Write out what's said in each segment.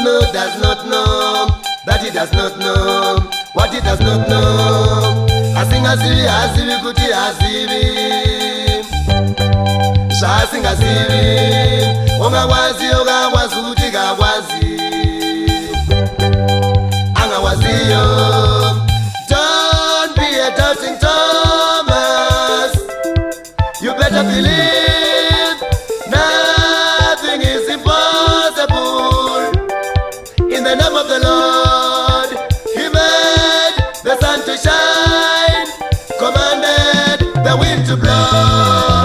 know, does not know that he does not know what he does not know. Asingazivi, azivi kuti azivi zvasingazivi. Ungakwazi ukakwazi kuti kakwazi angawaziyo. Don't be a doubting Thomas. You better believe nothing is impossible. In the name of the Lord, He made the sun to shine, commanded the wind to blow.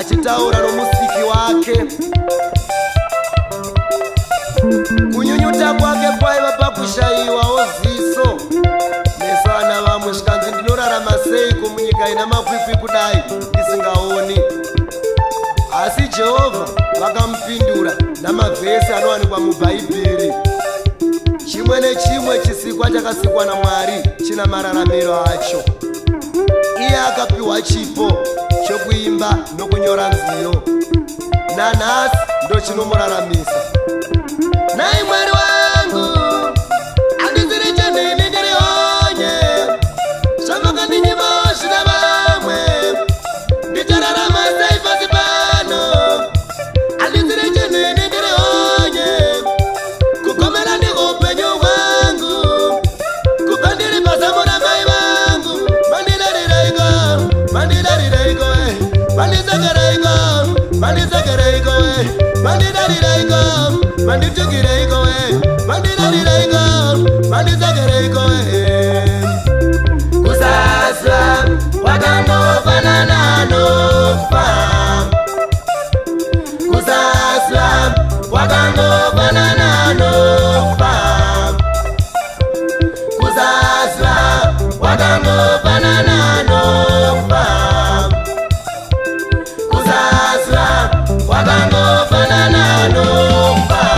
achitaura nomusiki wake. Kunyunyuta kwake kwaiva pakushayiwawo ziso. Meso ana vamwe zvikanzi ndinorarama seiko munyika ina makwikwi kudai ndisingaoni. Asi Jehovha vakamupindura namavhesi anowanikwa mubhaibheri. Chimwe nechimwe chisikwa chakasikwa naMwari china mararamiro acho. Iye akapiwa chipo chokuimba nokunyora nziyo. Nanhasi ndo chinomuraramisa. Nai Mwari wangu andisiri chenini ndiri honye. Zvamakandinyima zvina vamwe ndichararama sei pasi pano. Andisiri chenini ndiri honye. Kugomera ndiko upenyu hwangu. Kubva ndiri pazamu ramai vangu. Mandidarireiko, mandidarireiko, mandisakaraiko, mandisakaraiko, mandidarireiko, manditukireiko, mandidarireiko, mandisakaraiko. Kusasa wakangofanana nokufa. Kusasa wakangofanana nokufa. Kusasa wakangofanana nokufa. Kusasa wakangofanana nokufa.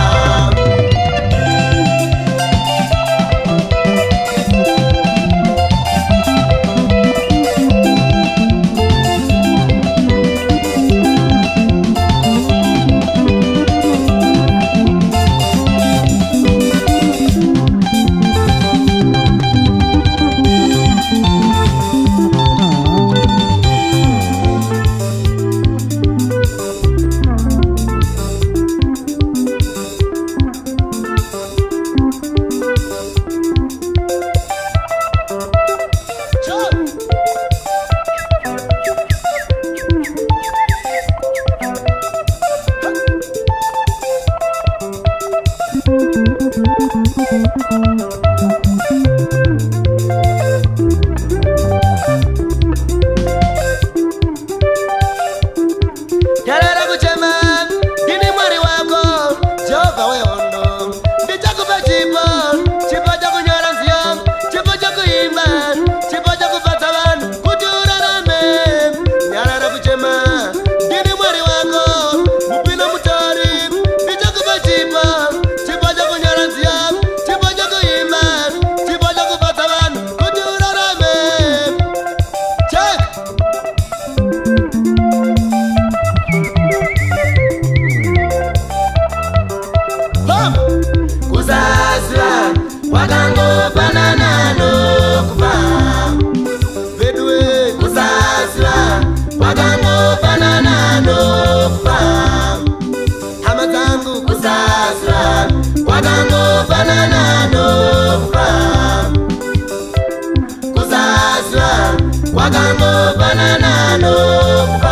Yarara kuchema, ndini Mwari wako, Jehovha wehondo. Ndichakupa chipo, chipo chakunyora nziyo, chipo chakuimba, chipo chakufadza vanhu kuti urarame. Yarara kuchema, ndini Mwari wako, mupinda mutori. Ndichakupa chipo, chipo chakunyora nziyo, chipo chakuimba, chipo chakufadza vanhu kuti urarame. Check. Kusasa wakangofanana nokufa. Vedwe kusasa wakangofanana nokufa. Hama dzangu kusasa wakangofanana nokufa. Kusasa wakangofanana nokufa.